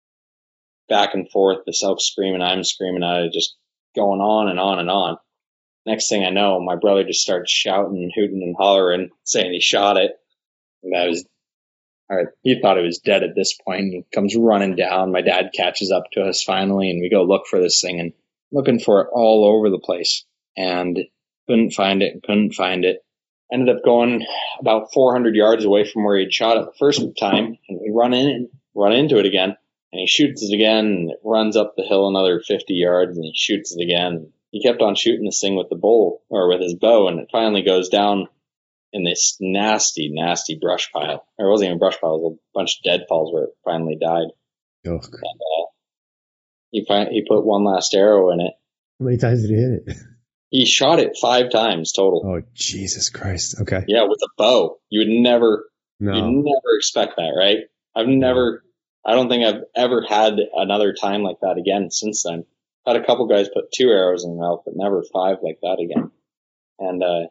back and forth, the elk screaming, I'm screaming at it, just going on and on and on. Next thing I know, my brother just starts shouting, hooting and hollering, saying he shot it. And I was, or he thought it was dead at this point. He comes running down. My dad catches up to us finally, and we go look for this thing, and looking for it all over the place. And couldn't find it, couldn't find it. Ended up going about four hundred yards away from where he'd shot it the first time, and we run in and run into it again, and he shoots it again, and it runs up the hill another fifty yards, and he shoots it again. He kept on shooting this thing with the bow, or with his bow, and it finally goes down in this nasty, nasty brush pile. Or it wasn't even a brush pile, it was a bunch of deadfalls where it finally died. Oh. And, uh, he, fi- he put one last arrow in it. How many times did he hit it? He shot it five times total. Oh, Jesus Christ. Okay. Yeah, with a bow. You would never, no. you'd never expect that, right? I've never, I don't think I've ever had another time like that again since then. Had a couple guys put two arrows in the elk, but never five like that again. And, uh,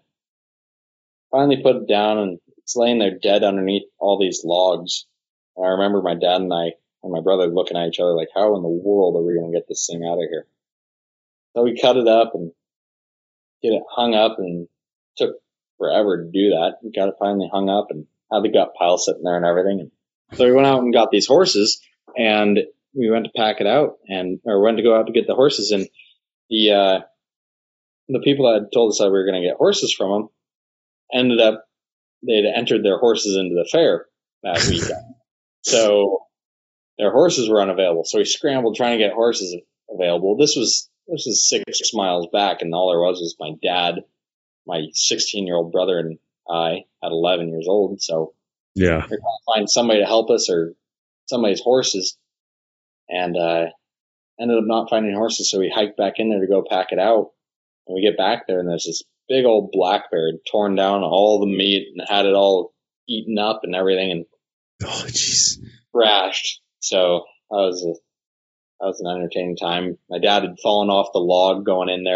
finally put it down, and it's laying there dead underneath all these logs. And I remember my dad and I and my brother looking at each other like, how in the world are we going to get this thing out of here? So we cut it up and get it hung up, and took forever to do that. We got it finally hung up and had the gut pile sitting there and everything. And so we went out and got these horses, and we went to pack it out, and or went to go out to get the horses. And the uh, the people that had told us that we were going to get horses from them ended up they'd entered their horses into the fair that weekend, so their horses were unavailable. So we scrambled trying to get horses available. This was. This is six miles back, and all there was was my dad, my sixteen-year-old brother, and I at eleven years old. So yeah, we're trying to find somebody to help us or somebody's horses, and uh, ended up not finding horses. So we hiked back in there to go pack it out, and we get back there, and there's this big old black bear torn down all the meat and had it all eaten up and everything, and oh jeez, crashed. So that was a That was an entertaining time. My dad had fallen off the log going in there,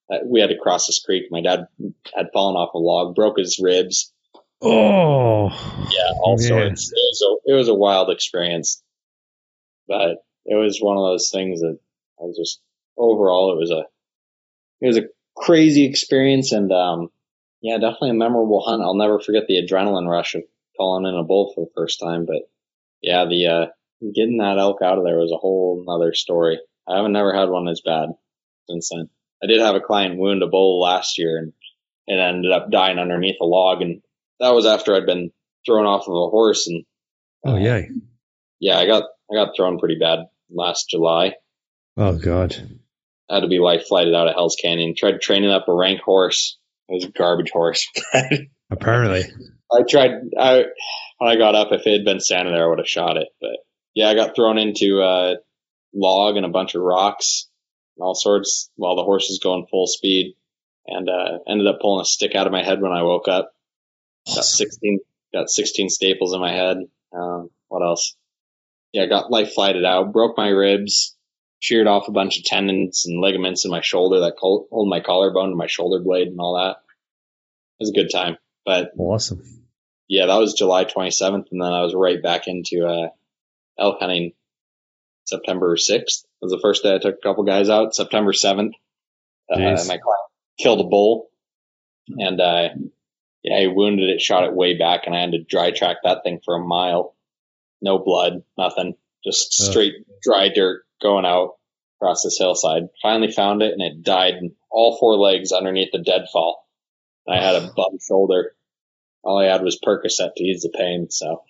we had to cross this creek. My dad had fallen off a log, broke his ribs. Oh, yeah, all man. sorts. It was, a, it was a wild experience, but it was one of those things that I was just overall, it was a, it was a crazy experience, and um, yeah, definitely a memorable hunt. I'll never forget the adrenaline rush of calling in a bull for the first time. But yeah, the uh, getting that elk out of there was a whole other story. I haven't never had one as bad since then. I did have a client wound a bull last year, and it ended up dying underneath a log, and that was after I'd been thrown off of a horse. And uh, oh yeah, yeah, I got I got thrown pretty bad last July. Oh God, I had to be life flighted out of Hell's Canyon. Tried training up a rank horse. It was a garbage horse. Apparently, I tried. I when I got up, if it had been standing there, I would have shot it. But yeah, I got thrown into a log and a bunch of rocks and all sorts while the horse was going full speed, and uh, ended up pulling a stick out of my head when I woke up. Got sixteen, got sixteen staples in my head. Um, what else? Yeah, got life flighted out, broke my ribs, sheared off a bunch of tendons and ligaments in my shoulder that hold my collarbone to my shoulder blade and all that. It was a good time. But awesome. Yeah, that was July twenty-seventh, and then I was right back into uh, elk hunting September sixth. Was the first day I took a couple guys out. September seventh, uh, my client killed a bull, and uh, yeah, he wounded it, shot it way back, and I had to dry track that thing for a mile. No blood, nothing, just straight oh. dry dirt going out across this hillside. Finally found it, and it died in all four legs underneath the deadfall. I had a bum shoulder. All I had was Percocet to ease the pain, so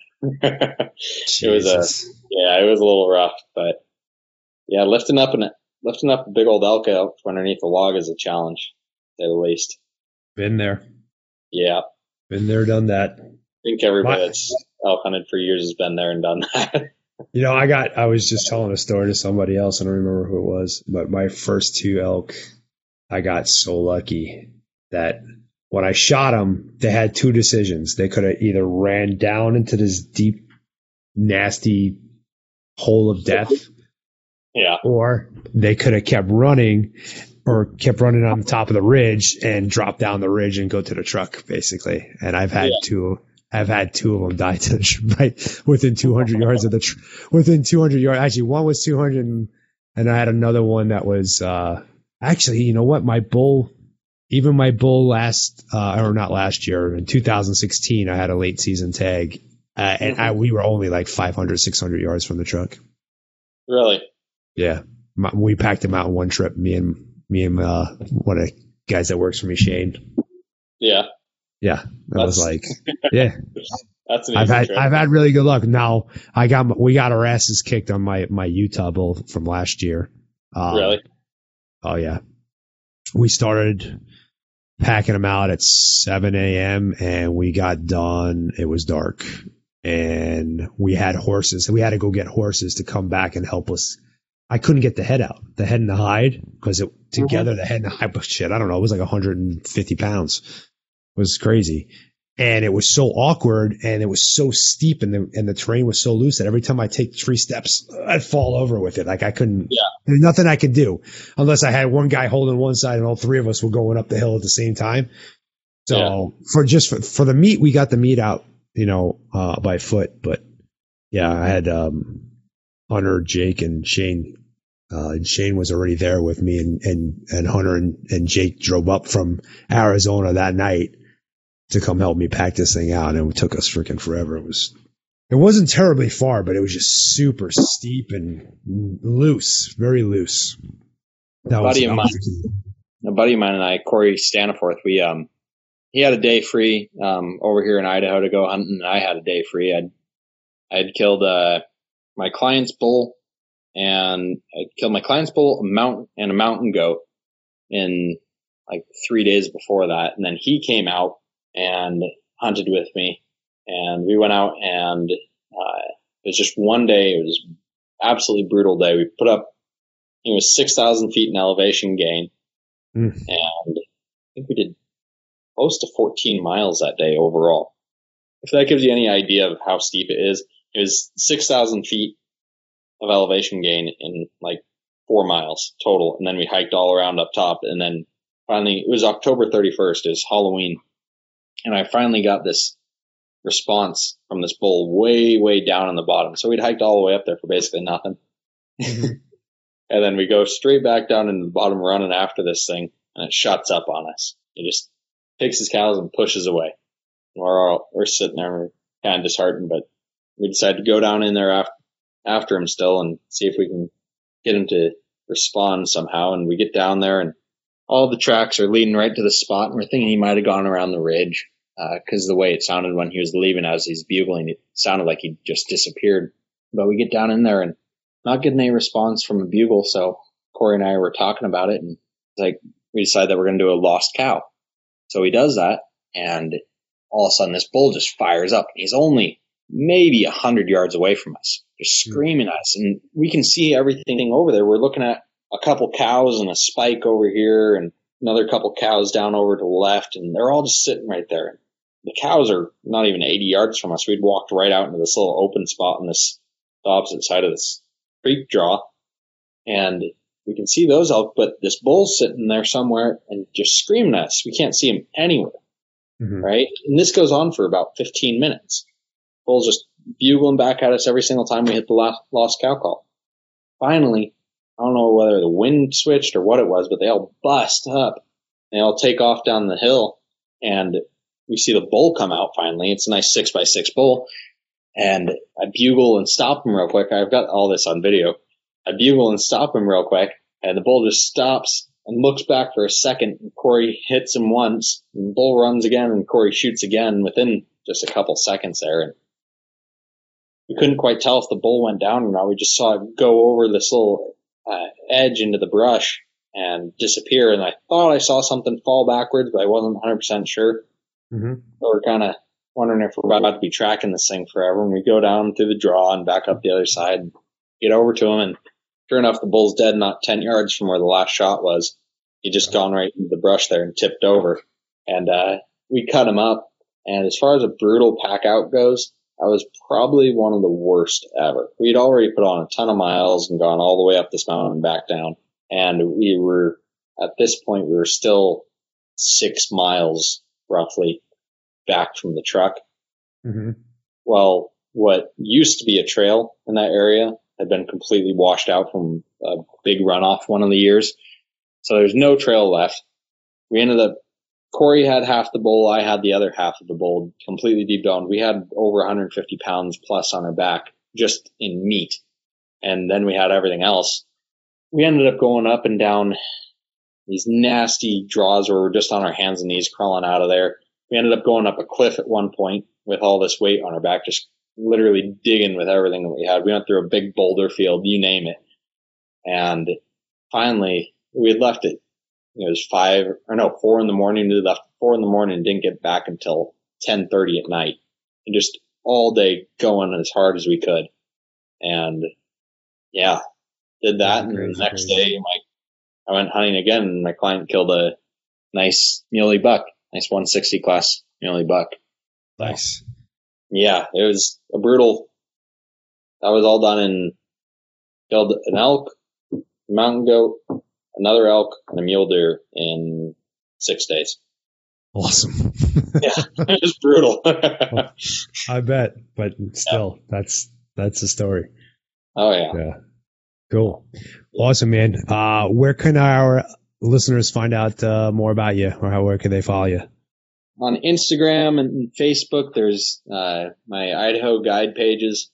it was a yeah, it was a little rough, but yeah, lifting up and lifting up a big old elk out from underneath the log is a challenge, to say the least. Been there. Yeah. Been there, done that. I think everybody My, that's elk hunted for years has been there and done that. You know, I got, I was just telling a story to somebody else. I don't remember who it was, but my first two elk, I got so lucky that when I shot them, they had two decisions. They could have either ran down into this deep, nasty hole of death. Yeah. Or they could have kept running or kept running on the top of the ridge and drop down the ridge and go to the truck, basically. And I've had yeah. two, I've had two of them die to the, right within two hundred yards of the, tr- within two hundred yards. Actually, one was two hundred and, and I had another one that was, uh, actually, you know what? My bull, even my bull last, uh, or not last year, in two thousand sixteen, I had a late season tag, uh, and I, we were only like five hundred, six hundred yards from the truck. Really? Yeah. My, we packed him out in one trip, me and, me and, uh, one of the guys that works for me, Shane. Yeah. Yeah. I was like, yeah. That's an I've had, trip. I've had really good luck. Now I got, we got our asses kicked on my, my Utah bull from last year. Um, really? Oh yeah. We started packing them out at seven a.m. and we got done. It was dark and we had horses. We had to go get horses to come back and help us. I couldn't get the head out, the head and the hide, because it together, mm-hmm. the head and the hide, but shit, I don't know. It was like one hundred fifty pounds. It was crazy. And it was so awkward and it was so steep and the, and the terrain was so loose that every time I take three steps, I'd fall over with it. Like I couldn't, yeah. There's nothing I could do unless I had one guy holding one side and all three of us were going up the hill at the same time. So yeah. for just for, for the meat, we got the meat out, you know, uh, by foot. But yeah, I had um, Hunter, Jake, and Shane. Uh, and Shane was already there with me, and and, and Hunter and, and Jake drove up from Arizona that night to come help me pack this thing out, and it took us freaking forever. It was, it wasn't terribly far, but it was just super steep and loose, very loose. That a buddy was, of mine, a buddy of mine and I, Corey Staniforth, we um, he had a day free um over here in Idaho to go hunting, and I had a day free. I'd I'd killed uh my client's bull, and I killed my client's bull, a mountain, and a mountain goat in like three days before that, and then he came out and hunted with me, and we went out, and uh, it was just one day. It was absolutely brutal day. We put up, it was six thousand feet in elevation gain, mm. and I think we did close to fourteen miles that day overall. If that gives you any idea of how steep it is, it was six thousand feet of elevation gain in like four miles total, and then we hiked all around up top, and then finally, it was October thirty-first, it was Halloween. And I finally got this response from this bull way, way down on the bottom. So we'd hiked all the way up there for basically nothing. Mm-hmm. And then we go straight back down in the bottom running after this thing, and it shuts up on us. He just takes his cows and pushes away. We're all, we're sitting there, we're kind of disheartened, but we decided to go down in there after, after him still and see if we can get him to respond somehow. And we get down there, and all the tracks are leading right to the spot, and we're thinking he might have gone around the ridge, because uh, the way it sounded when he was leaving as he's bugling, it sounded like he just disappeared. But we get down in there and not getting any response from a bugle, so Corey and I were talking about it, and like we decided that we're going to do a lost cow. So he does that, and all of a sudden this bull just fires up. He's only maybe a hundred yards away from us, just screaming at us, and we can see everything over there. We're looking at a couple cows and a spike over here, and another couple cows down over to the left, and they're all just sitting right there. The cows are not even eighty yards from us. We'd walked right out into this little open spot on this the opposite side of this creek draw, and we can see those elk, but this bull's sitting there somewhere and just screaming at us. We can't see him anywhere, mm-hmm. right? And this goes on for about fifteen minutes. Bull's just bugling back at us every single time we hit the last, lost cow call. Finally, I don't know whether the wind switched or what it was, but they all bust up. They all take off down the hill, and we see the bull come out finally. It's a nice six by six bull. And I bugle and stop him real quick. I've got all this on video. I bugle and stop him real quick, and the bull just stops and looks back for a second. And Corey hits him once, and the bull runs again, and Corey shoots again within just a couple seconds there. And we couldn't quite tell if the bull went down or not. We just saw it go over this little uh, edge into the brush and disappear. And I thought I saw something fall backwards, but I wasn't one hundred percent sure. Mm-hmm. So we're kind of wondering if we're about to be tracking this thing forever. And we go down through the draw and back up the other side and get over to him. And sure enough, the bull's dead, not ten yards from where the last shot was. He just gone right into the brush there and tipped over. And uh, we cut him up. And as far as a brutal pack out goes, that was probably one of the worst ever. We'd already put on a ton of miles and gone all the way up this mountain and back down. And we were, at this point, we were still six miles roughly back from the truck. Mm-hmm. Well, what used to be a trail in that area had been completely washed out from a big runoff one of the years. So there's no trail left. We ended up, Corey had half the bull, I had the other half of the bull, completely deboned. We had over one hundred fifty pounds plus on our back just in meat. And then we had everything else. We ended up going up and down these nasty draws where we're just on our hands and knees crawling out of there. We ended up going up a cliff at one point with all this weight on our back, just literally digging with everything that we had. We went through a big boulder field, you name it. And finally, we had left it. It was five, or no, four in the morning. We left four in the morning and didn't get back until ten thirty at night. And just all day going as hard as we could. And yeah, did that. And the next day, my, I went hunting again, and my client killed a nice muley buck. Nice one sixty class muley buck. Nice. Yeah, it was a brutal. That was all done in, killed an elk, a mountain goat, another elk, and a mule deer in six days. Awesome. Yeah, it was brutal. Well, I bet, but still, yeah. that's that's the story. Oh yeah. Yeah. Cool. Awesome, man. Uh, where can our listeners find out uh, more about you, or how where can they follow you? On Instagram and Facebook, there's uh, my Idaho guide pages.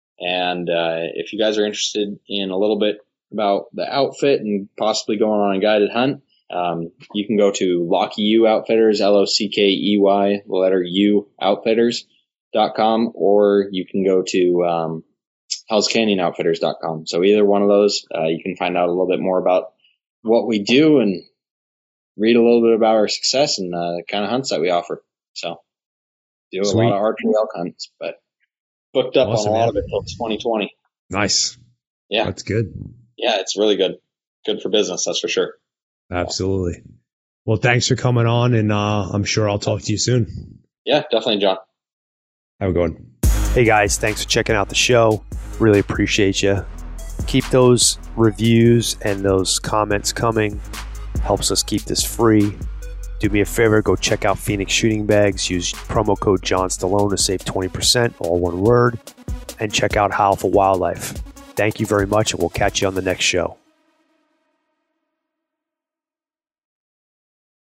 And uh, if you guys are interested in a little bit about the outfit and possibly going on a guided hunt, um, you can go to Lockey U Outfitters, L O C K E Y, the letter U, outfitters dot com, or you can go to um, Hells Canyon Outfitters dot com. So either one of those, uh, you can find out a little bit more about what we do and read a little bit about our success and uh, the kind of hunts that we offer. So do a Sweet. lot of archery elk hunts, but booked up awesome, on a lot man. of it till twenty twenty. Nice. Yeah. That's good. Yeah, it's really good. Good for business, that's for sure. Absolutely. Well, thanks for coming on, and uh, I'm sure I'll talk to you soon. Yeah, definitely, John. Have a good one. Hey, guys, thanks for checking out the show. Really appreciate you. Keep those reviews and those comments coming. helps us keep this free. Do me a favor, go check out Phoenix Shooting Bags. Use promo code John Stallone to save twenty percent, all one word. And check out Howl for Wildlife. Thank you very much, and we'll catch you on the next show.